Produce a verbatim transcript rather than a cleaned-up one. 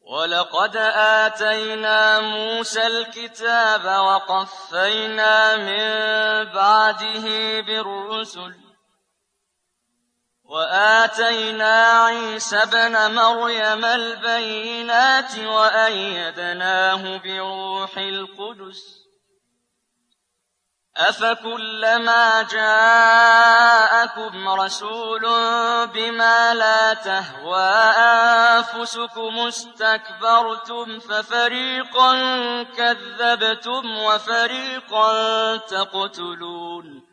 وَلَقَدْ آتَيْنَا مُوسَى الْكِتَابَ وَقَفَّيْنَا مِن بَعْدِهِ بِالرُّسُلِ وَآتَيْنَا عِيسَى ابْنَ مَرْيَمَ الْبَيِّنَاتِ وَأَيَّدْنَاهُ بِرُوحِ الْقُدُسِ أَفَكُلَّمَا جَاءَكُمْ رَسُولٌ بِمَا لَا تَهْوَىٰ أَنفُسُكُمُ اسْتَكْبَرْتُمْ فَفَرِيقًا كَذَّبْتُمْ وَفَرِيقًا تَقْتُلُونَ